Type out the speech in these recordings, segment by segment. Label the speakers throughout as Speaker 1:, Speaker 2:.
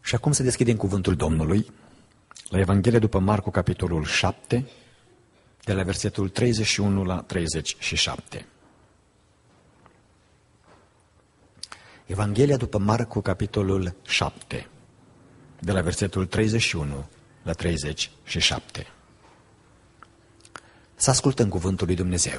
Speaker 1: Și acum să deschidem cuvântul Domnului la Evanghelia după Marcu, capitolul 7, de la versetul 31 la 37. Evanghelia după Marcu, capitolul 7, de la versetul 31 la 37. Să ascultăm cuvântul lui Dumnezeu.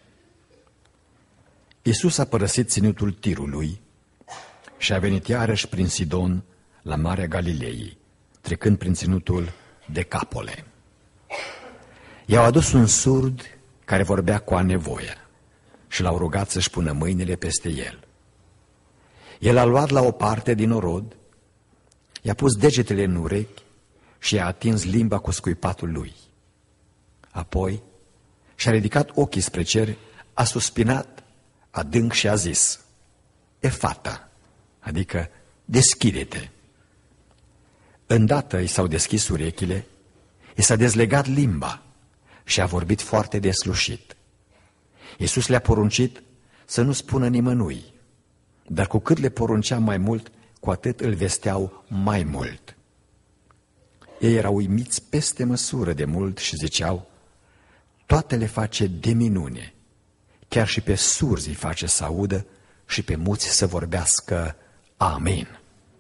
Speaker 1: Iisus a părăsit ținutul Tirului și a venit iarăși prin Sidon la Marea Galilei, trecând prin ținutul Decapole. I-au adus un surd care vorbea cu a nevoie și l-au rugat să-și pună mâinile peste el. El a luat la o parte din orod, i-a pus degetele în urechi și i-a atins limba cu scuipatul lui. Apoi și-a ridicat ochii spre cer, a suspinat adânc și a zis: Efata, adică deschide-te. Îndată i s-au deschis urechile, i s-a dezlegat limba și a vorbit foarte deslușit. Iisus le-a poruncit să nu spună nimănui, dar cu cât le poruncea mai mult, cu atât îl vesteau mai mult. Ei erau uimiți peste măsură de mult și ziceau: toate le face de minune, chiar și pe surzi îi face să audă și pe muți să vorbească. Amin.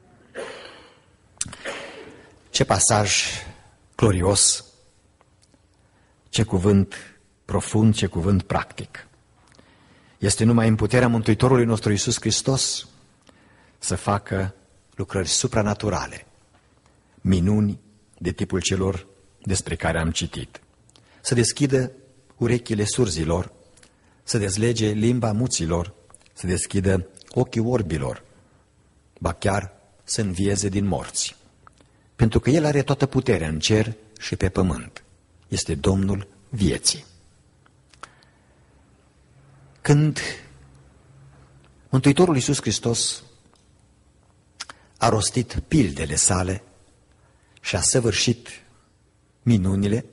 Speaker 1: Ce pasaj glorios, ce cuvânt profund, ce cuvânt practic. Este numai în puterea Mântuitorului nostru Iisus Hristos să facă lucrări supranaturale, minuni de tipul celor despre care am citit. Să deschidă urechile surzilor, să dezlege limba muților, să deschidă ochii orbilor, ba chiar să învieze din morți. Pentru că El are toată puterea în cer și pe pământ. Este Domnul vieții. Când Mântuitorul Iisus Hristos a rostit pildele sale și a săvârșit minunile,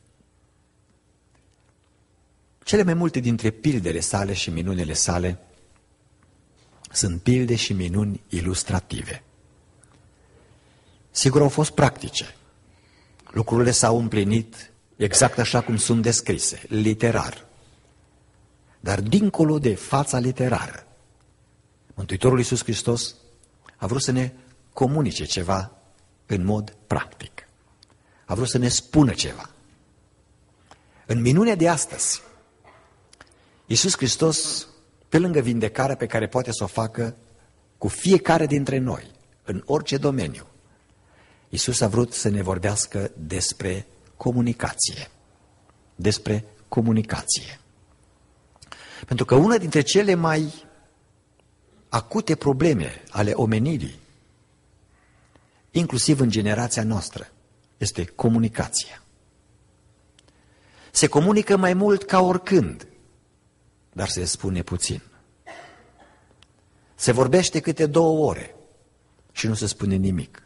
Speaker 1: cele mai multe dintre pildele sale și minunile sale sunt pilde și minuni ilustrative. Sigur, au fost practice. Lucrurile s-au împlinit exact așa cum sunt descrise, literar. Dar dincolo de fața literară, Mântuitorul Iisus Hristos a vrut să ne comunice ceva în mod practic. A vrut să ne spună ceva. În minunea de astăzi, Iisus Hristos, pe lângă vindecarea pe care poate să o facă cu fiecare dintre noi, în orice domeniu, Iisus a vrut să ne vorbească despre comunicație. Despre comunicație. Pentru că una dintre cele mai acute probleme ale omenirii, inclusiv în generația noastră, este comunicația. Se comunică mai mult ca oricând, dar se spune puțin. Se vorbește câte 2 ore și nu se spune nimic.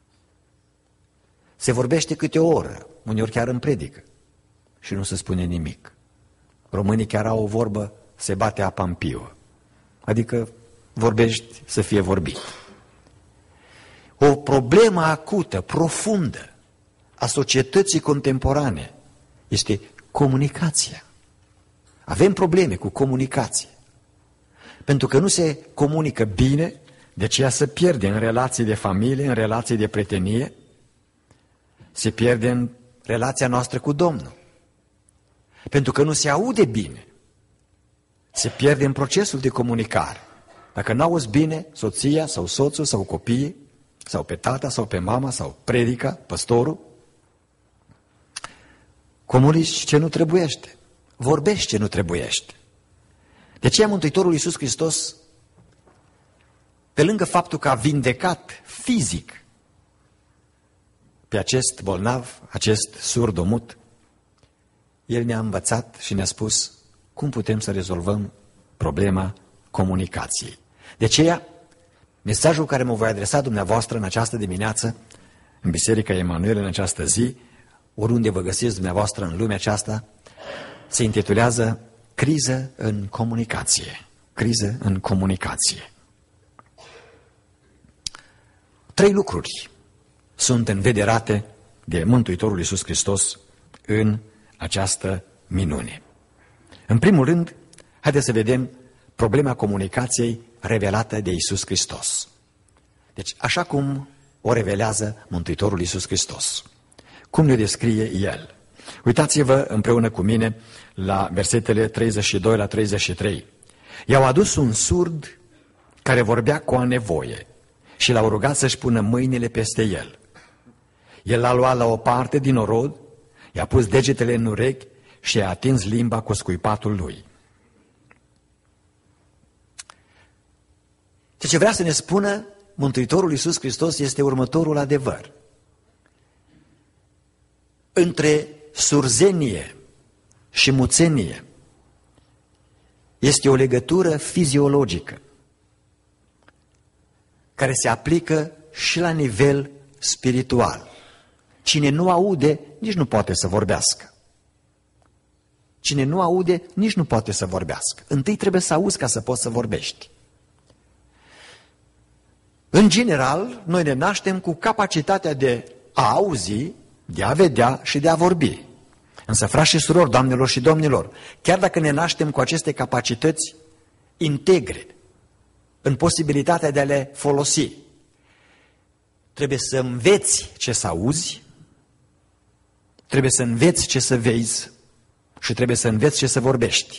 Speaker 1: Se vorbește câte o oră, uneori chiar în predică, și nu se spune nimic. Românii chiar au o vorbă: se bate apa în piuă. Adică vorbești să fie vorbit. O problemă acută, profundă a societății contemporane este comunicația. Avem probleme cu comunicație. Pentru că nu se comunică bine, de aceea se pierde în relații de familie, în relații de prietenie, se pierde în relația noastră cu Domnul. Pentru că nu se aude bine, se pierde în procesul de comunicare. Dacă n-auzi bine soția sau soțul sau copiii, sau pe tata sau pe mama sau predica, păstorul, comunici ce nu trebuiește, vorbești ce nu trebuiește. De aceea Mântuitorul Iisus Hristos, pe lângă faptul că a vindecat fizic pe acest bolnav, acest surdomut, El ne-a învățat și ne-a spus cum putem să rezolvăm problema comunicației. De aceea, mesajul care mă voi adresa dumneavoastră în această dimineață, în Biserica Emanuel, în această zi, oriunde vă găsiți dumneavoastră în lumea aceasta, se intitulează Criză în comunicație. Criză în comunicație. 3 lucruri sunt învederate de Mântuitorul Iisus Hristos în această minune. În primul rând, haideți să vedem problema comunicației revelată de Iisus Hristos. Deci, așa cum o revelează Mântuitorul Iisus Hristos. Cum ne descrie El? Uitați-vă împreună cu mine la versetele 32 la 33. I-au adus un surd care vorbea cu a nevoie și l-au rugat să-și pună mâinile peste el. El l-a luat la o parte din orod, i-a pus degetele în urechi și a atins limba cu scuipatul lui. Ce vrea să ne spună Mântuitorul Iisus Hristos este următorul adevăr. Între surzenie și muțenie este o legătură fiziologică care se aplică și la nivel spiritual. Cine nu aude, nici nu poate să vorbească. Cine nu aude, nici nu poate să vorbească. Întâi trebuie să auzi ca să poți să vorbești. În general, noi ne naștem cu capacitatea de a auzi, de a vedea și de a vorbi. Însă, frați și surori, doamnelor și domnilor, chiar dacă ne naștem cu aceste capacități integre, în posibilitatea de a le folosi, trebuie să înveți ce să auzi, trebuie să înveți ce să vezi și trebuie să înveți ce să vorbești.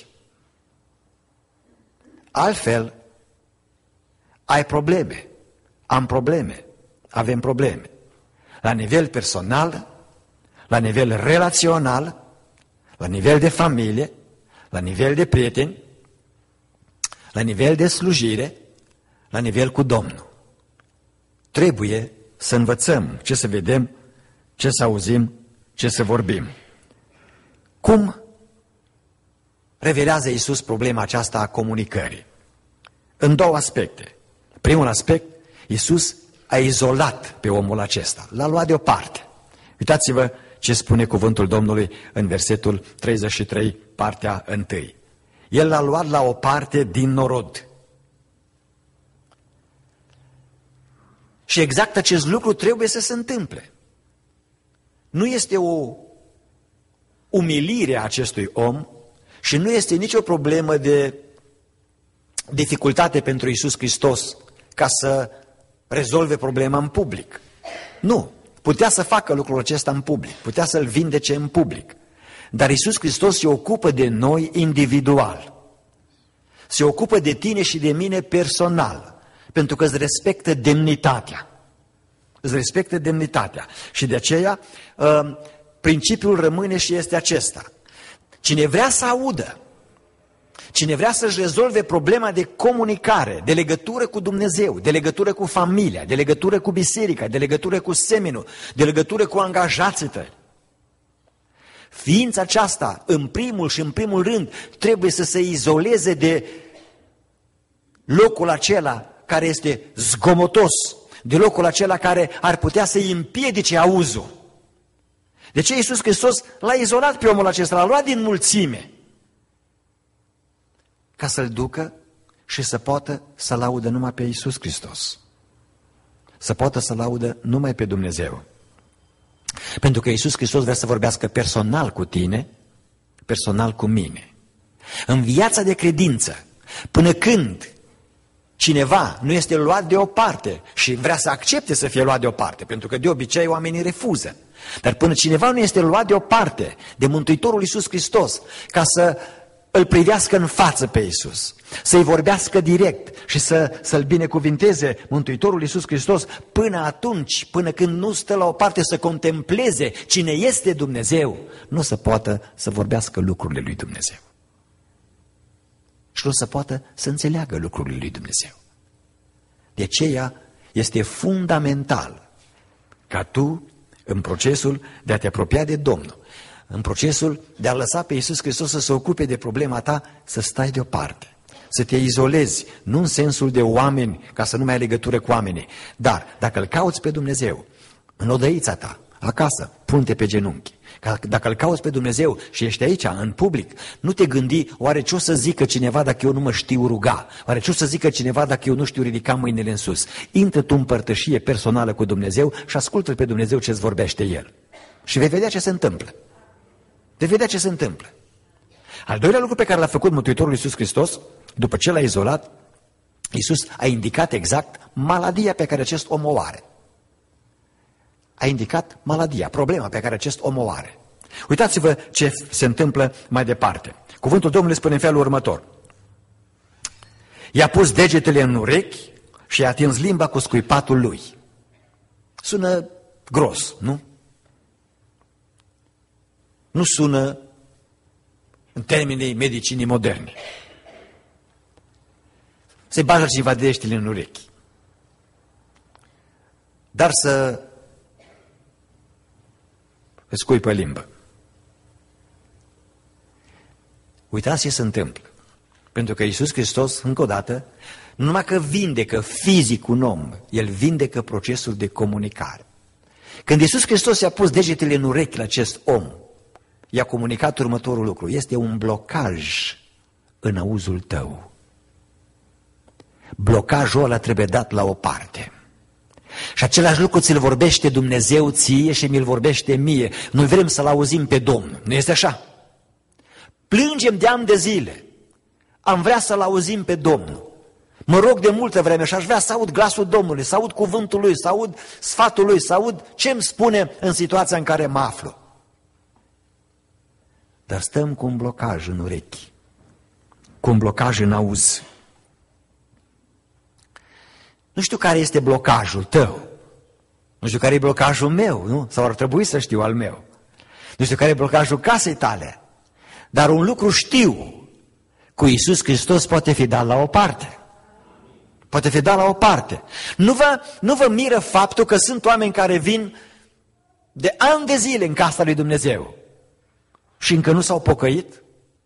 Speaker 1: Altfel, ai probleme, am probleme, avem probleme. La nivel personal, la nivel relațional, la nivel de familie, la nivel de prieteni, la nivel de slujire, la nivel cu Domnul. Trebuie să învățăm ce să vedem, ce să auzim, ce să vorbim. Cum revelează Iisus problema aceasta a comunicării? În două aspecte. Primul aspect, Iisus a izolat pe omul acesta, l-a luat deoparte. Uitați-vă ce spune cuvântul Domnului în versetul 33, partea 1. El l-a luat la o parte din norod. Și exact acest lucru trebuie să se întâmple. Nu este o umilire a acestui om și nu este nicio problemă de dificultate pentru Iisus Hristos ca să rezolve problema în public. Nu. Putea să facă lucrul acesta în public, putea să-l vindece în public. Dar Iisus Hristos se ocupă de noi individual. Se ocupă de tine și de mine personal, pentru că îți respectă demnitatea. Îți respectă demnitatea. Și de aceea principiul rămâne și este acesta. Cine vrea să audă, cine vrea să-și rezolve problema de comunicare, de legătură cu Dumnezeu, de legătură cu familia, de legătură cu biserica, de legătură cu semenul, de legătură cu angajații tăi, ființa aceasta, în primul și în primul rând, trebuie să se izoleze de locul acela care este zgomotos, de locul acela care ar putea să-i împiedice auzul. De ce Iisus Hristos l-a izolat pe omul acesta, l-a luat din mulțime, ca să-l ducă și să poată să-l audă numai pe Iisus Hristos. Să poată să-l audă numai pe Dumnezeu. Pentru că Iisus Hristos vrea să vorbească personal cu tine, personal cu mine. În viața de credință, până când cineva nu este luat deoparte și vrea să accepte să fie luat deoparte, pentru că de obicei oamenii refuză, dar până cineva nu este luat deoparte de Mântuitorul Iisus Hristos, ca să îl privească în față pe Iisus, să-i vorbească direct și să-l binecuvinteze Mântuitorul Iisus Hristos, până atunci, până când nu stă la o parte să contempleze cine este Dumnezeu, nu se poată să vorbească lucrurile lui Dumnezeu. Și nu se poată să înțeleagă lucrurile lui Dumnezeu. De aceea este fundamental ca tu, în procesul de a te apropia de Domnul, în procesul de a lăsa pe Iisus Hristos să se ocupe de problema ta, să stai deoparte, să te izolezi, nu în sensul de oameni, ca să nu mai ai legătură cu oamenii, dar dacă îl cauți pe Dumnezeu, în odăița ta, acasă, pune-te pe genunchi Dacă îl cauți pe Dumnezeu și ești aici, în public, nu te gândi, oare ce o să zică cineva dacă eu nu mă știu ruga? Oare ce o să zică cineva dacă eu nu știu ridica mâinile în sus? Intră tu în părtășie personală cu Dumnezeu și ascultă pe Dumnezeu ce îți vorbește El. Și vei vedea ce se întâmplă. Vei vedea ce se întâmplă. Al doilea lucru pe care l-a făcut Mântuitorul Iisus Hristos, după ce l-a izolat, Iisus a indicat exact maladia pe care acest om o are. A indicat maladia, problema pe care acest om o are. Uitați-vă ce se întâmplă mai departe. Cuvântul Domnului spune în felul următor. I-a pus degetele în urechi și i-a atins limba cu scuipatul lui. Sună gros, nu? Nu sună în termenii medicinii moderne. Se bagă cineva degetele în urechi. Dar să îți scuipă limbă. Uitați ce se întâmplă. Pentru că Iisus Hristos, încă o dată, nu numai că vindecă fizic un om, El vindecă procesul de comunicare. Când Iisus Hristos i-a pus degetele în urechi la acest om, i-a comunicat următorul lucru. Este un blocaj în auzul tău. Blocajul ăla trebuie dat la o parte. Și același lucru ți-l vorbește Dumnezeu ție și mi-l vorbește mie. Noi vrem să-L auzim pe Domnul. Nu este așa? Plângem de ani de zile. Am vrea să-L auzim pe Domnul. Mă rog de multă vreme și aș vrea să aud glasul Domnului, să aud cuvântul Lui, să aud sfatul Lui, să aud ce îmi spune în situația în care mă aflu. Dar stăm cu un blocaj în urechi, cu un blocaj în auz. Nu știu care este blocajul tău, nu știu care e blocajul meu, nu? Sau ar trebui să știu al meu. Nu știu care e blocajul casei tale, dar un lucru știu, cu Iisus Hristos poate fi dat la o parte. Poate fi dat la o parte. Nu vă miră faptul că sunt oameni care vin de ani de zile în casa lui Dumnezeu și încă nu s-au pocăit?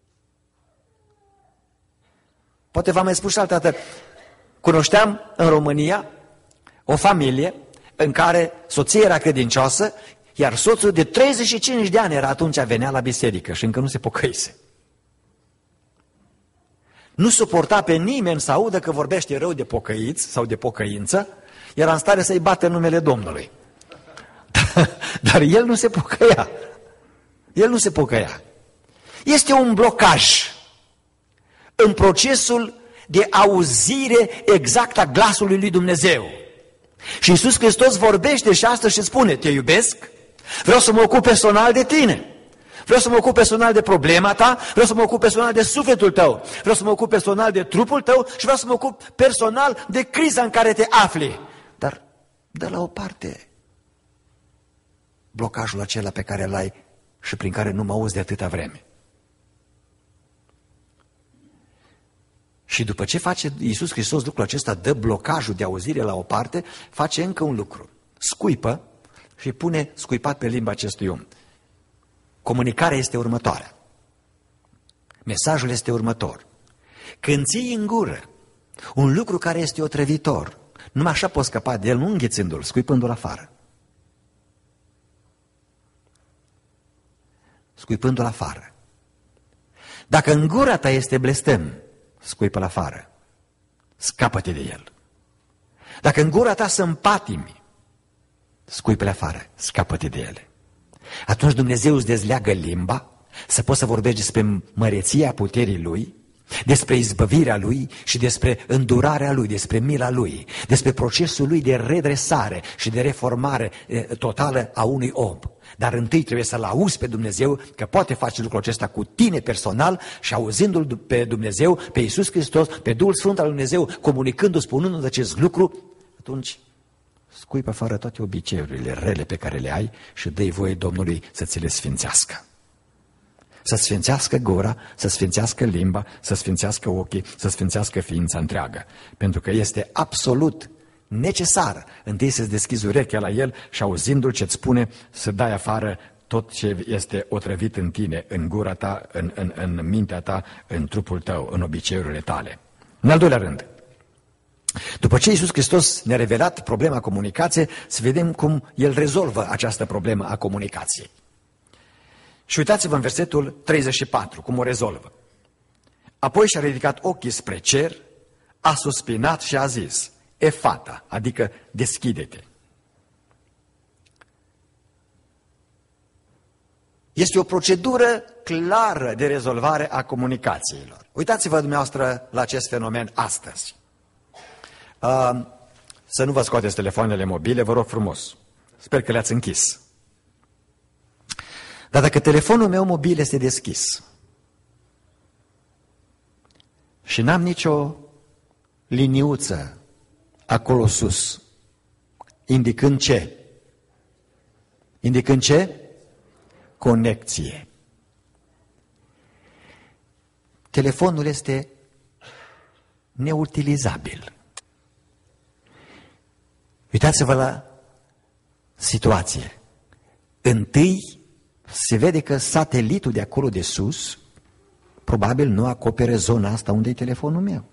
Speaker 1: Poate v-am mai spus și altă dată. Cunoșteam în România o familie în care soția era credincioasă, iar soțul de 35 de ani era atunci, venea la biserică și încă nu se pocăise. Nu suporta pe nimeni să audă că vorbește rău de pocăiți sau de pocăință, era în stare să-i bată în numele Domnului. Dar el nu se pocăia. El nu se pocăia. Este un blocaj în procesul de auzire exact a glasului lui Dumnezeu. Și Iisus Hristos vorbește și astăzi și spune, te iubesc, vreau să mă ocup personal de tine. Vreau să mă ocup personal de problema ta, vreau să mă ocup personal de sufletul tău, vreau să mă ocup personal de trupul tău și vreau să mă ocup personal de criza în care te afli. Dar dă la o parte blocajul acela pe care îl ai și prin care nu mă auzi de atâta vreme. Și după ce face Iisus Hristos lucrul acesta, dă blocajul de auzire la o parte, face încă un lucru. Scuipă și pune scuipat pe limba acestui om. Comunicarea este următoarea. Mesajul este următor. Când ții în gură un lucru care este otrăvitor, numai așa poți scăpa de el, nu înghițându-l, scuipându-l afară. Scuipându-l afară. Dacă în gura ta este blestem, scuipă-l afară. Scapă-te de el. Dacă în gura ta sunt patimi, scuipă-le afară. Scapă-te de ele. Atunci Dumnezeu îți dezleagă limba, să poți să vorbești despre măreția puterii Lui, despre izbăvirea Lui și despre îndurarea Lui, despre mila Lui, despre procesul Lui de redresare și de reformare totală a unui om. Dar întâi trebuie să-L auzi pe Dumnezeu, că poate face lucrul acesta cu tine personal și auzindu-L pe Dumnezeu, pe Iisus Hristos, pe Duhul Sfânt al lui Dumnezeu, comunicându-ți, spunându-ți acest lucru, atunci scuipă fără toate obiceiurile rele pe care le ai și dă-i voie Domnului să ți le sfințească. Să sfințească gura, să sfințească limba, să sfințească ochii, să sfințească ființa întreagă. Pentru că este absolut necesar întâi să-ți deschizi urechea la El și auzindu-L ce-ți spune să dai afară tot ce este otrăvit în tine, în gura ta, în mintea ta, în trupul tău, în obiceiurile tale. În al doilea rând, după ce Iisus Hristos ne-a revelat problema comunicației, să vedem cum El rezolvă această problemă a comunicației. Și uitați-vă în versetul 34, cum o rezolvă. Apoi și-a ridicat ochii spre cer, a suspinat și a zis, Efata, adică deschide-te. Este o procedură clară de rezolvare a comunicațiilor. Uitați-vă dumneavoastră la acest fenomen astăzi. Să nu vă scoateți telefoanele mobile, vă rog frumos. Sper că le-ați închis. Dar dacă telefonul meu mobil este deschis și n-am nicio liniuță acolo sus, indicând ce? Indicând ce? Conexie. Telefonul este neutilizabil. Uitați-vă la situație. Întâi se vede că satelitul de acolo de sus probabil nu acopere zona asta unde e telefonul meu.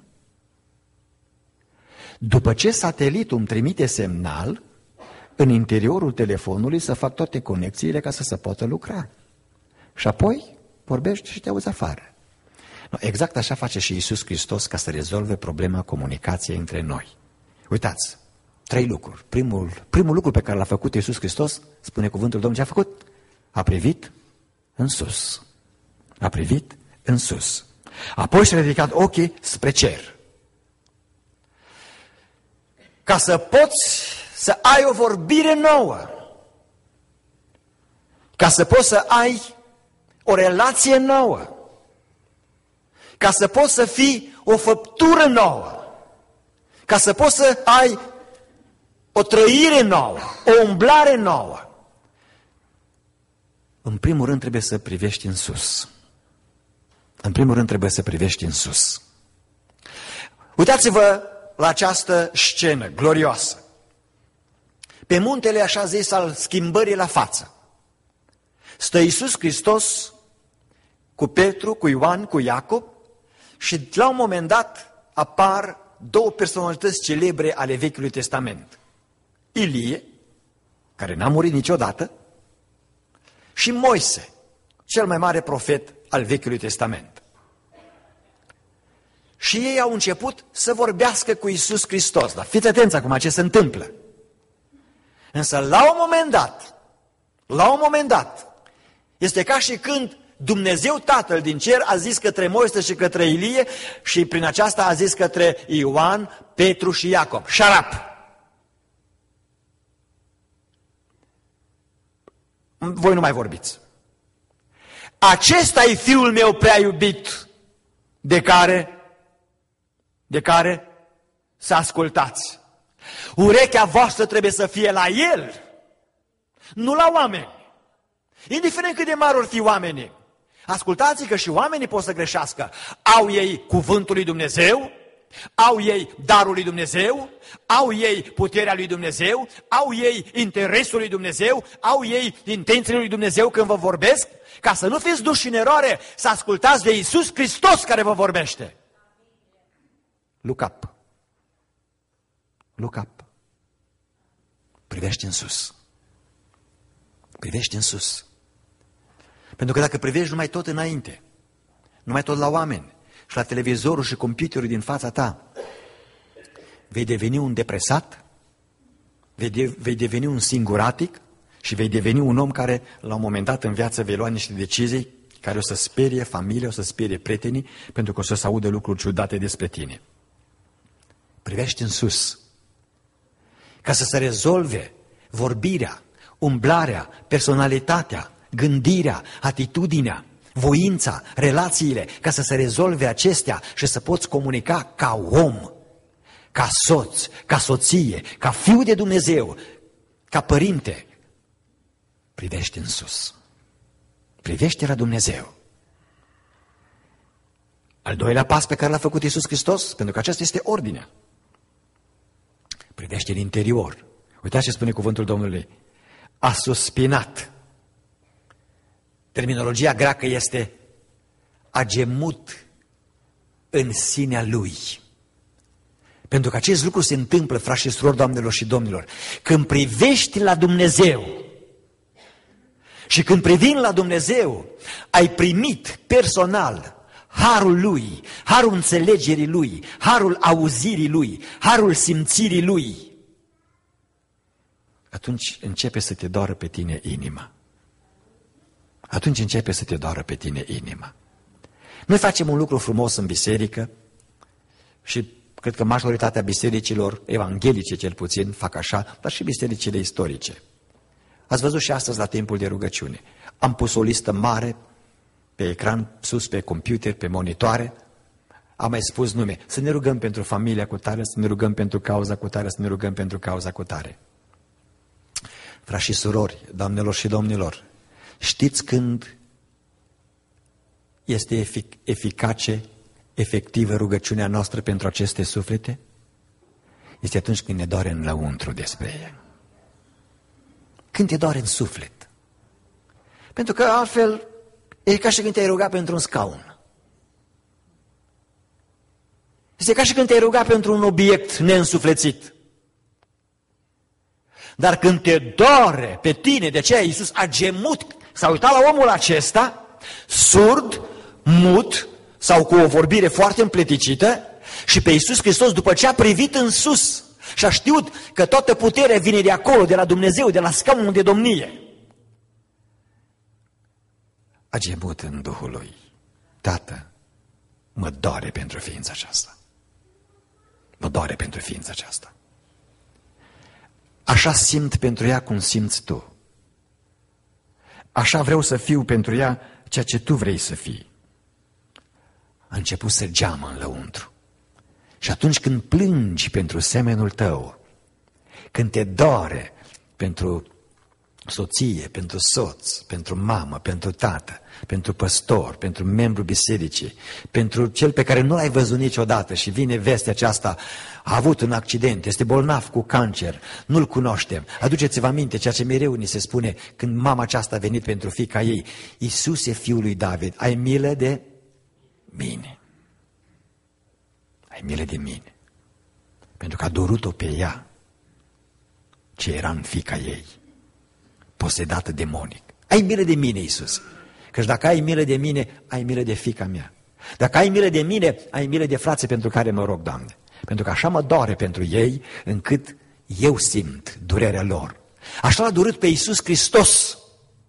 Speaker 1: După ce satelitul îmi trimite semnal, în interiorul telefonului să fac toate conexiile ca să se poată lucra. Și apoi vorbești și te auzi afară. No, exact așa face și Iisus Hristos ca să rezolve problema comunicației între noi. Uitați, 3 lucruri. Primul lucru pe care l-a făcut Iisus Hristos, spune cuvântul Domnului, ce a făcut? A privit în sus. A privit în sus. Apoi și-a ridicat ochii spre cer. Ca să poți să ai o vorbire nouă, ca să poți să ai o relație nouă, ca să poți să fii o făptură nouă, ca să poți să ai o trăire nouă, o umblare nouă. În primul rând trebuie să privești în sus. În primul rând trebuie să privești în sus. Uitați-vă la această scenă glorioasă. Pe muntele așa zis al schimbării la față. Stă Iisus Hristos cu Petru, cu Ioan, cu Iacob și la un moment dat apar 2 personalități celebre ale Vechiului Testament. Ilie, care n-a murit niciodată, și Moise, cel mai mare profet al Vechiului Testament. Și ei au început să vorbească cu Iisus Hristos. Dar fiți atenți acum ce se întâmplă. Însă la un moment dat, este ca și când Dumnezeu Tatăl din cer a zis către Moise și către Ilie și prin aceasta a zis către Ioan, Petru și Iacob, șarap! Voi nu mai vorbiți. Acesta e Fiul meu prea iubit, de care să ascultați. Urechea voastră trebuie să fie la El, nu la oameni. Indiferent cât de mari or fi oamenii. Ascultați că și oamenii pot să greșească. Au ei cuvântul lui Dumnezeu, au ei darul lui Dumnezeu, au ei puterea lui Dumnezeu, au ei interesul lui Dumnezeu, au ei intențiile lui Dumnezeu când vă vorbesc, ca să nu fiți duși în eroare, să ascultați de Iisus Hristos care vă vorbește. Look up. Look up. Privește în sus. Privește în sus. Pentru că dacă privești numai tot înainte, numai tot la oameni și la televizorul și computerul din fața ta, vei deveni un depresat, vei deveni un singuratic și vei deveni un om care la un moment dat în viață vei lua niște decizii care o să sperie familia, o să sperie prietenii, pentru că o să se audă lucruri ciudate despre tine. Privește în sus. Ca să se rezolve vorbirea, umblarea, personalitatea, gândirea, atitudinea, voința, relațiile, ca să se rezolve acestea și să poți comunica ca om, ca soț, ca soție, ca fiu de Dumnezeu, ca părinte. Privește în sus. Privește la Dumnezeu. Al doilea pas pe care l-a făcut Iisus Hristos, pentru că aceasta este ordinea. Privește în interior. Uitați ce spune cuvântul Domnului. A suspinat. Terminologia greacă este a gemut în sinea lui. Pentru că acest lucru se întâmplă, frați și surori, doamnelor și domnilor, când privești la Dumnezeu Și când privind la Dumnezeu, ai primit personal harul Lui, harul înțelegerii Lui, harul auzirii Lui, harul simțirii Lui, atunci începe să te doară pe tine inima. Atunci începe să te doară pe tine inima. Noi facem un lucru frumos în biserică și cred că majoritatea bisericilor evanghelice cel puțin fac așa, dar și bisericile istorice. Ați văzut și astăzi la timpul de rugăciune. Am pus o listă mare pe ecran, sus pe computer, pe monitoare. Am mai spus nume. Să ne rugăm pentru familia cu tare, să ne rugăm pentru cauza cu tare, să ne rugăm pentru cauza cu tare. Frați și surori, doamnelor și domnilor, știți când este eficace, efectivă rugăciunea noastră pentru aceste suflete? Este atunci când ne doare în lăuntru despre ea. Când te doare în suflet. Pentru că altfel e ca și când te-ai rugat pentru un scaun. Este ca și când te-ai rugat pentru un obiect neînsuflețit. Dar când te doare pe tine, de aceea Iisus a gemut, s-a uitat la omul acesta, surd, mut, sau cu o vorbire foarte împleticită, și pe Iisus Hristos, după ce a privit în sus și a știut că toată puterea vine de acolo, de la Dumnezeu, de la scaunul de domnie, a gemut în Duhul lui: Tată, mă doare pentru ființa aceasta. Mă doare pentru ființa aceasta. Așa simt pentru ea cum simți tu. Așa vreau să fiu pentru ea ceea ce tu vrei să fii. A început să geamă în lăuntru. Și atunci când plângi pentru semenul tău, când te doare pentru soție, pentru soț, pentru mamă, pentru tată, pentru păstor, pentru membru bisericii, pentru cel pe care nu l-ai văzut niciodată și vine vestea aceasta: a avut un accident, este bolnav cu cancer, nu-l cunoaștem. Aduceți-vă aminte ceea ce mereu ni se spune când mama aceasta a venit pentru fiica ei: Iisuse, fiul lui David, ai milă de mine. Ai milă de mine. Pentru că a dorut-o pe ea ce era în fiica ei, posedată demonic. Ai milă de mine, Iisus. Căci dacă ai milă de mine, ai milă de fiica mea. Dacă ai milă de mine, ai milă de frații pentru care mă rog, Doamne. Pentru că așa mă doare pentru ei, încât eu simt durerea lor. Așa l-a durut pe Iisus Hristos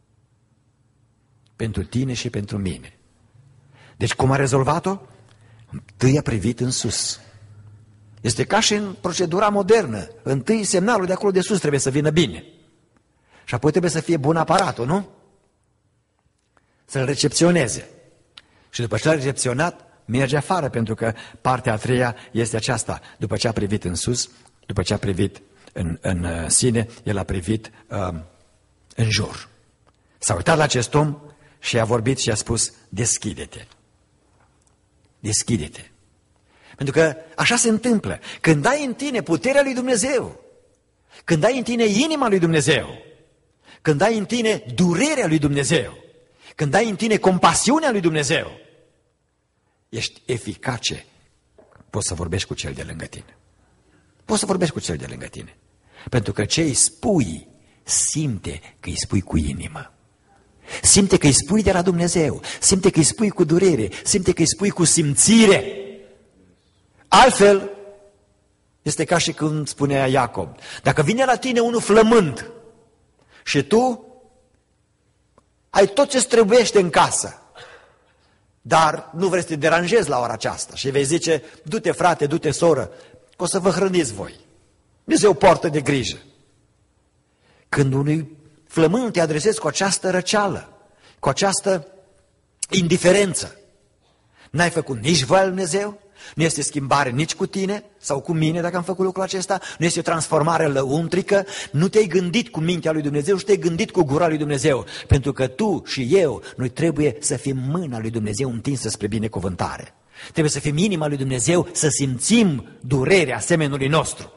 Speaker 1: pentru tine și pentru mine. Deci cum a rezolvat-o? Întâi a privit în sus. Este ca și în procedura modernă. Întâi semnalul de acolo de sus trebuie să vină bine. Și apoi trebuie să fie bun aparatul, nu? Să-l recepționeze. Și după ce l-a recepționat, merge afară, pentru că partea a treia este aceasta. După ce a privit în sus, după ce a privit în sine, el a privit în jur. S-a uitat la acest om și a vorbit și a spus: deschide-te. Deschide-te. Pentru că așa se întâmplă. Când ai în tine puterea lui Dumnezeu, când ai în tine inima lui Dumnezeu, când ai în tine durerea lui Dumnezeu, când ai în tine compasiunea lui Dumnezeu, ești eficace. Poți să vorbești cu cel de lângă tine. Poți să vorbești cu cel de lângă tine. Pentru că ce îi spui, simte că îi spui cu inimă. Simte că îi spui de la Dumnezeu. Simte că îi spui cu durere. Simte că îi spui cu simțire. Altfel, este ca și când spunea Iacob: dacă vine la tine unul flămând și tu ai tot ce-ți trebuiește în casă, dar nu vrei să te deranjezi la ora aceasta și vei zice: du-te frate, du-te soră, că o să vă hrăniți voi. Dumnezeu poartă de grijă. Când unui flămând te adresezi cu această răceală, cu această indiferență, n-ai făcut nici voia lui Dumnezeu, nu este schimbare nici cu tine sau cu mine dacă am făcut lucrul acesta, nu este o transformare lăuntrică, nu te-ai gândit cu mintea lui Dumnezeu și te-ai gândit cu gura lui Dumnezeu, pentru că tu și eu, noi trebuie să fim mâna lui Dumnezeu întinsă spre binecuvântare. Trebuie să fim inima lui Dumnezeu, să simțim durerea semenului nostru.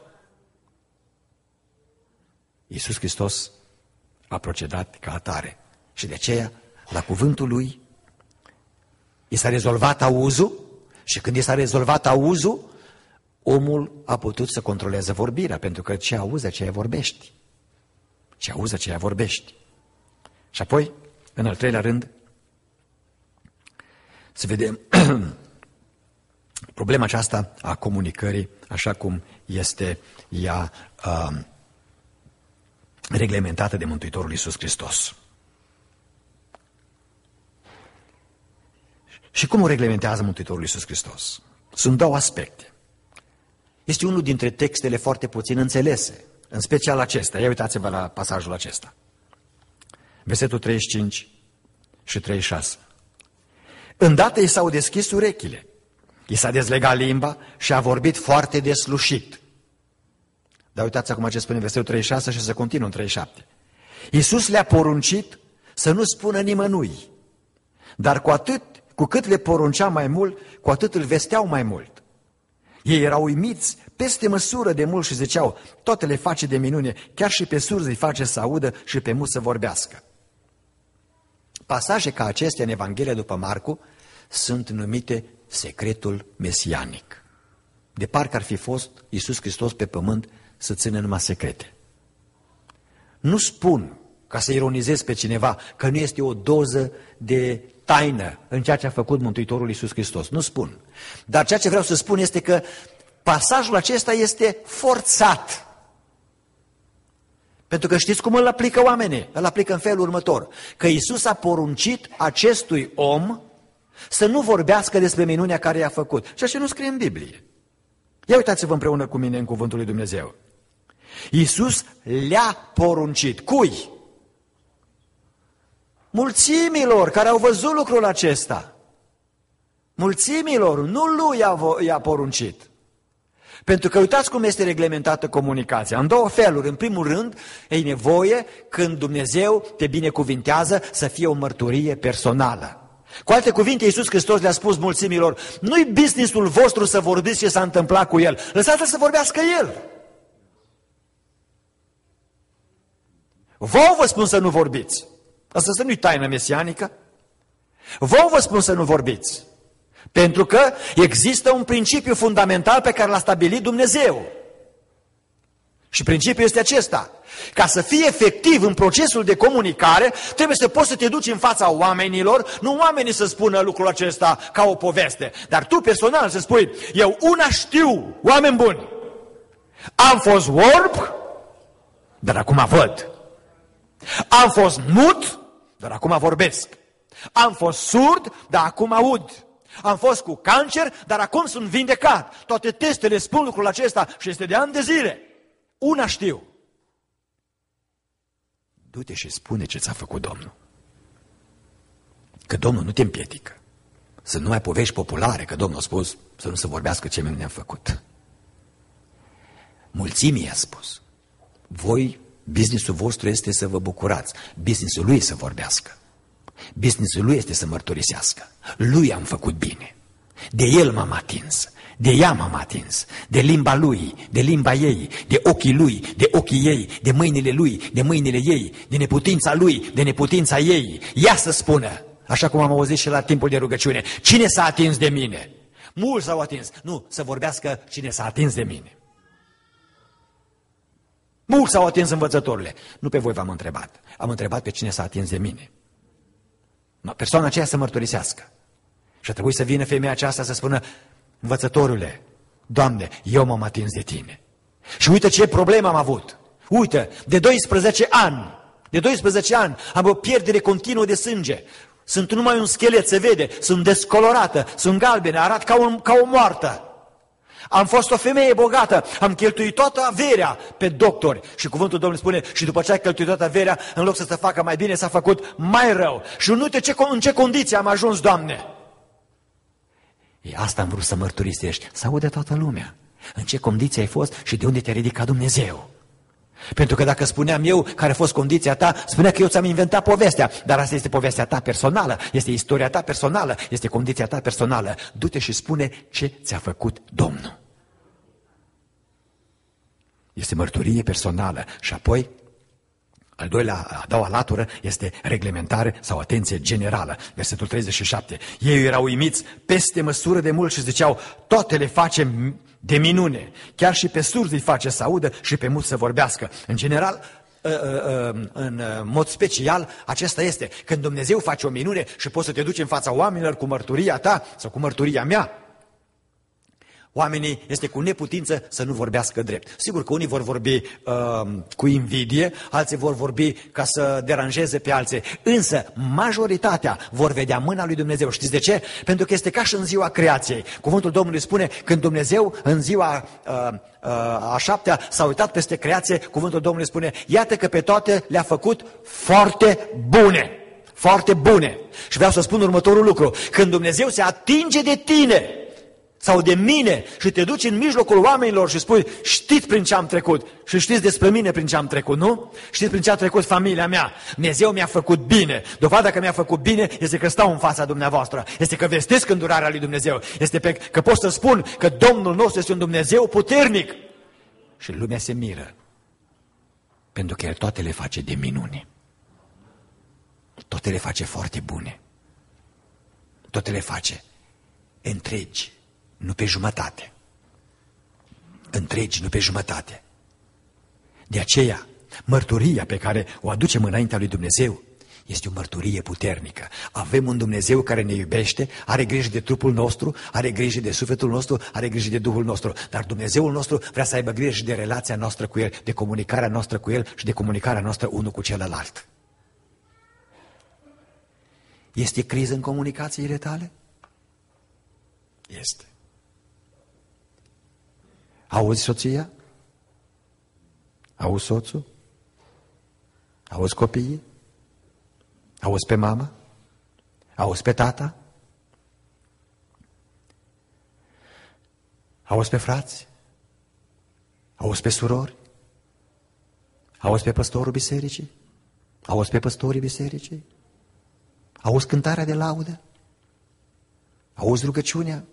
Speaker 1: Iisus Hristos a procedat ca atare și de aceea, la cuvântul lui, i s-a rezolvat auzul. Și când i s-a rezolvat auzul, omul a putut să controleze vorbirea, pentru că ce auzi, aceea vorbești. Ce auzi, aceea vorbești. Și apoi, în al treilea rând, să vedem problema aceasta a comunicării, așa cum este ea reglementată de Mântuitorul Iisus Hristos. Și cum o reglementează Mântuitorul Iisus Hristos? Sunt două aspecte. Este unul dintre textele foarte puțin înțelese, în special acesta. Ia uitați-vă la pasajul acesta. Versetul 35 și 36. Îndată i s-au deschis urechile, i s-a dezlegat limba și a vorbit foarte deslușit. Dar uitați acum ce spune versetul 36 și să continuă în 37. Iisus le-a poruncit să nu spună nimănui, dar cu cât le poruncea mai mult, cu atât îl vesteau mai mult. Ei erau uimiți peste măsură de mult și ziceau, toate le face de minune, chiar și pe surzi îi face să audă și pe muți să vorbească. Pasaje ca acestea în Evanghelia după Marcu sunt numite secretul mesianic. De parcă ar fi fost Iisus Hristos pe pământ să țină numai secrete. Nu spun, ca să ironizez pe cineva, că nu este o doză de taină în ceea ce a făcut Mântuitorul Iisus Hristos. Nu spun. Dar ceea ce vreau să spun este că pasajul acesta este forțat. Pentru că știți cum îl aplică oamenii? Îl aplică în felul următor. Că Iisus a poruncit acestui om să nu vorbească despre minunea care i-a făcut. Și așa nu scrie în Biblie. Ia uitați-vă împreună cu mine în cuvântul lui Dumnezeu. Iisus le-a poruncit. Cui? Mulțimilor care au văzut lucrul acesta. Mulțimilor, nu lui i-a poruncit. Pentru că uitați cum este reglementată comunicația. În două feluri. În primul rând, e nevoie când Dumnezeu te binecuvintează să fie o mărturie personală. Cu alte cuvinte, Iisus Hristos le-a spus mulțimilor, nu-i business-ul vostru să vorbiți ce s-a întâmplat cu El. Lăsați-l să vorbească El. Vouă vă spun să nu vorbiți. Asta nu-i taină mesianică. Vouă vă spun să nu vorbiți. Pentru că există un principiu fundamental pe care l-a stabilit Dumnezeu. Și principiul este acesta. Ca să fii efectiv în procesul de comunicare, trebuie să poți să te duci în fața oamenilor, nu oamenii să spună lucrul acesta ca o poveste, dar tu personal să spui, eu una știu, oameni buni, am fost orb, dar acum văd. Am fost mut, dar acum vorbesc. Am fost surd, dar acum aud. Am fost cu cancer, dar acum sunt vindecat. Toate testele spun lucrul acesta și este de ani de zile. Una știu. Du-te și spune ce ți-a făcut Domnul. Că Domnul nu te împiedică. Să nu mai povești populare, că Domnul a spus să nu se vorbească ce ne-am făcut. Mulțimii a spus. Voi, business-ul vostru este să vă bucurați. Business-ul lui să vorbească. Business-ul lui este să mărturisească. Lui am făcut bine. De el m-am atins. De ea m-am atins. De limba lui, de limba ei, de ochii lui, de ochii ei, de mâinile lui, de mâinile ei, de neputința lui, de neputința ei. Ea să spună, așa cum am auzit și la timpul de rugăciune, cine s-a atins de mine? Mulți s-au atins. Nu, să vorbească cine s-a atins de mine. Mulți s-au atins, învățătorile. Nu pe voi v-am întrebat. Am întrebat pe cine s-a atins de mine. Persoana aceea să mărturisească. Și a trebuit să vină femeia aceasta să spună, învățătorule, Doamne, eu m-am atins de tine. Și uite ce problemă am avut. Uite, de 12 ani am o pierdere continuă de sânge. Sunt numai un schelet, se vede, sunt descolorată, sunt galbene, arăt ca o moartă. Am fost o femeie bogată, am cheltuit toată averea pe doctori. Și cuvântul Domnului spune, și după ce ai cheltuit toată averea, în loc să se facă mai bine, s-a făcut mai rău. Și nu uite în ce condiții am ajuns, Doamne. Asta am vrut să mărturisești, să aude toată lumea. În ce condiții ai fost și de unde te-a ridicat Dumnezeu. Pentru că dacă spuneam eu care a fost condiția ta, spunea că eu ți-am inventat povestea. Dar asta este povestea ta personală, este istoria ta personală, este condiția ta personală. Du-te și spune ce ți-a făcut Domnul. Este mărturie personală. Și apoi, a doua latură este reglementare sau atenție generală. Versetul 37. Ei erau uimiți peste măsură de mult și ziceau, toate le facem de minune. Chiar și pe surzi îi face să audă și pe muți să vorbească. În general, în mod special, acesta este când Dumnezeu face o minune și poți să te duci în fața oamenilor cu mărturia ta sau cu mărturia mea. Oamenii este cu neputință să nu vorbească drept. Sigur că unii vor vorbi cu invidie, alții vor vorbi ca să deranjeze pe alții, însă majoritatea vor vedea mâna lui Dumnezeu. Știți de ce? Pentru că este ca și în ziua creației. Cuvântul Domnului spune, când Dumnezeu în ziua a șaptea s-a uitat peste creație, cuvântul Domnului spune, iată că pe toate le-a făcut foarte bune. Foarte bune. Și vreau să spun următorul lucru. Când Dumnezeu se atinge de tine sau de mine și te duci în mijlocul oamenilor și spui, știți prin ce am trecut și știți despre mine prin ce am trecut, nu? Știți prin ce a trecut familia mea. Dumnezeu mi-a făcut bine. Dovada că mi-a făcut bine este că stau în fața dumneavoastră. Este că vestesc îndurarea lui Dumnezeu. Este că pot să spun că Domnul nostru este un Dumnezeu puternic. Și lumea se miră. Pentru că El toate le face de minune. Toate le face foarte bune. Toate le face întregi. Nu pe jumătate. Întregi, nu pe jumătate. De aceea, mărturia pe care o aducem înaintea lui Dumnezeu este o mărturie puternică. Avem un Dumnezeu care ne iubește, are grijă de trupul nostru, are grijă de sufletul nostru, are grijă de Duhul nostru. Dar Dumnezeul nostru vrea să aibă grijă și de relația noastră cu El, de comunicarea noastră cu El și de comunicarea noastră unul cu celălalt. Este criză în comunicațiile tale? Este. Auzi soția? Auzi soțul? Auzi copiii? Auzi pe mama? Auzi pe tata? Auzi pe frați? Auzi pe surori? Auzi pe păstorul bisericii? Auzi pe păstorii bisericii? Auzi cântarea de laudă? Auzi rugăciunea?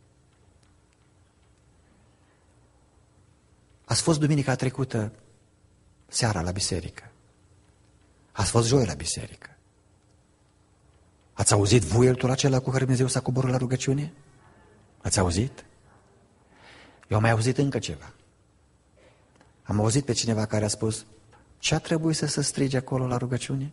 Speaker 1: Ați fost duminica trecută seara la biserică. Ați fost joi la biserică. Ați auzit vuietul acela cu care Dumnezeu s-a coborât la rugăciune? Ați auzit? Eu am mai auzit încă ceva. Am auzit pe cineva care a spus, ce a trebuit să se strige acolo la rugăciune?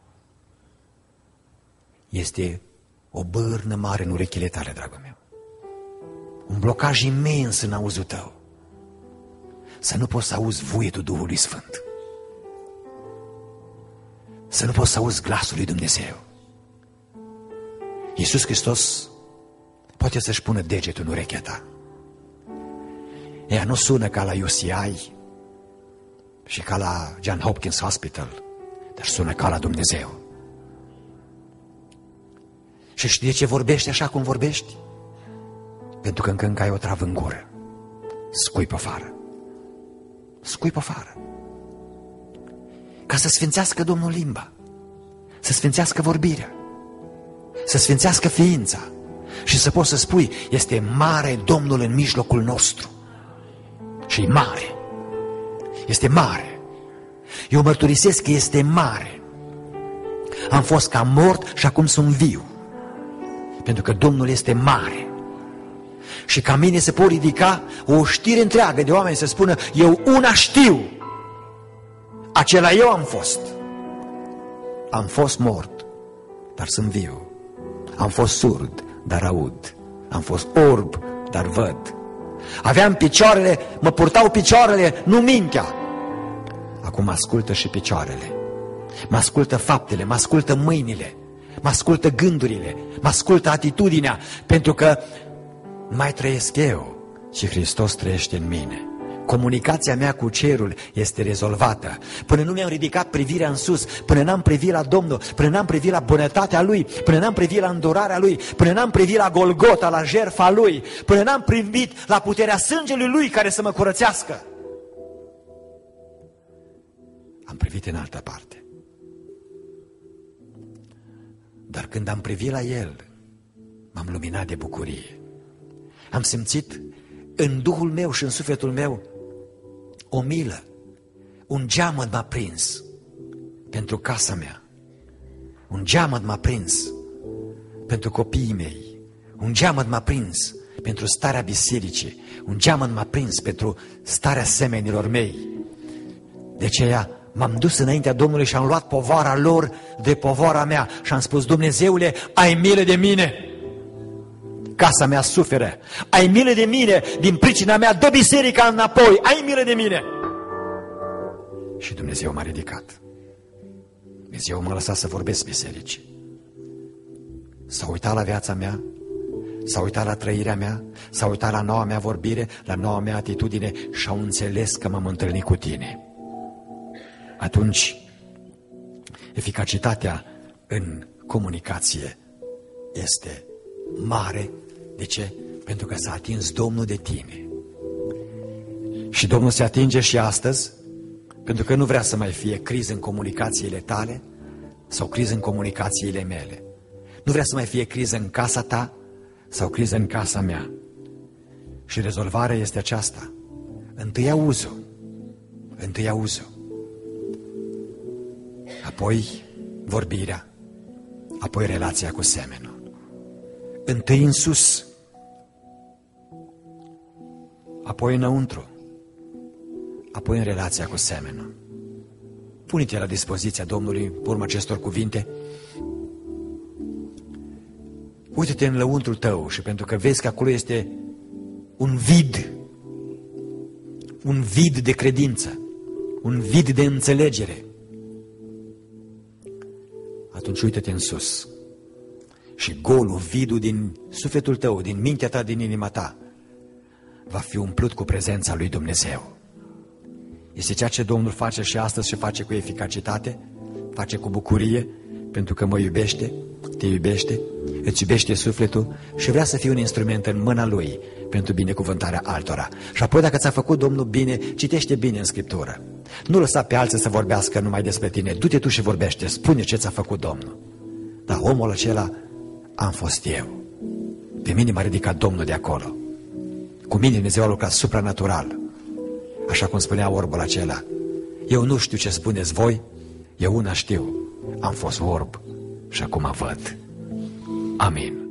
Speaker 1: Este o bârnă mare în urechile tale, dragul meu. Un blocaj imens în auzul tău. Să nu poți să auzi vuietul Duhului Sfânt. Să nu poți să auzi glasul lui Dumnezeu. Iisus Hristos poate să-și pună degetul în urechea ta. Ea nu sună ca la UCI și ca la John Hopkins Hospital, dar sună ca la Dumnezeu. Și știi de ce vorbești așa cum vorbești? Pentru că încă ai o travă în gură. Scui pe afară. Scui pe afară. Ca să sfințească Domnul limba, să sfințească vorbirea, să sfințească ființa și să poți să spui, este mare Domnul în mijlocul nostru. Și e mare. Este mare. Eu mărturisesc că este mare. Am fost ca mort și acum sunt viu. Pentru că Domnul este mare. Și ca mine se pot ridica o știre întreagă de oameni să spună, eu una știu. Acela eu am fost. Am fost mort, dar sunt viu. Am fost surd, dar aud. Am fost orb, dar văd. Aveam picioarele, mă purtau picioarele, nu mintea. Acum ascultă și picioarele. Mă ascultă faptele, mă ascultă mâinile, mă ascultă gândurile, mă ascultă atitudinea, pentru că mai trăiesc eu și Hristos trăiește în mine. Comunicația mea cu cerul este rezolvată. Până nu mi-am ridicat privirea în sus, până n-am privit la Domnul, până n-am privit la bunătatea Lui, până n-am privit la îndurarea Lui, până n-am privit la Golgota, la jertfa Lui, până n-am privit la puterea sângelui Lui care să mă curățească. Am privit în altă parte. Dar când am privit la El, m-am luminat de bucurie. Am simțit în Duhul meu și în sufletul meu o milă. Un geamăt m-a prins pentru casa mea. Un geamăt m-a prins pentru copiii mei. Un geamăt m-a prins pentru starea bisericii. Un geamăt m-a prins pentru starea semenilor mei. De aceea M-am dus înaintea Domnului și am luat povara lor de povara mea și am spus: Dumnezeule, ai milă de mine, casa mea suferă, ai milă de mine, din pricina mea dă biserica înapoi, ai milă de mine. Și Dumnezeu m-a ridicat. Dumnezeu m-a lăsat să vorbesc bisericii. S-a uitat la viața mea, s-a uitat la trăirea mea, s-a uitat la noua mea vorbire, la noua mea atitudine și au înțeles că m-am întâlnit cu tine. Atunci, eficacitatea în comunicație este mare. De ce? Pentru că s-a atins Domnul de tine. Și Domnul se atinge și astăzi, pentru că nu vrea să mai fie criză în comunicațiile tale sau criză în comunicațiile mele. Nu vrea să mai fie criză în casa ta sau criză în casa mea. Și rezolvarea este aceasta. Întâi auzul. Întâi auzul. Apoi vorbirea. Apoi relația cu semenul. Întâi în sus. Apoi înăuntru. Apoi în relația cu semenul. Pune-te la dispoziția Domnului în urma acestor cuvinte. Uită-te în lăuntrul tău și pentru că vezi că acolo este un vid de credință, un vid de înțelegere, atunci uită-te în sus. Și golul, vidul din sufletul tău, din mintea ta, din inima ta, va fi umplut cu prezența lui Dumnezeu. Este ceea ce Domnul face și astăzi și face cu eficacitate, face cu bucurie, pentru că mă iubește, te iubește, îți iubește sufletul și vrea să fii un instrument în mâna Lui pentru binecuvântarea altora. Și apoi, dacă ți-a făcut Domnul bine, citește bine în Scriptură. Nu lăsa pe alții să vorbească numai despre tine. Du-te tu și vorbește, spune ce ți-a făcut Domnul. Dar omul acela am fost eu. Pe mine m-a ridicat Domnul de acolo. Cu mine Dumnezeu a lucrat supranatural. Așa cum spunea orbul acela: eu nu știu ce spuneți voi, eu una știu, am fost orb și acum văd. Amin.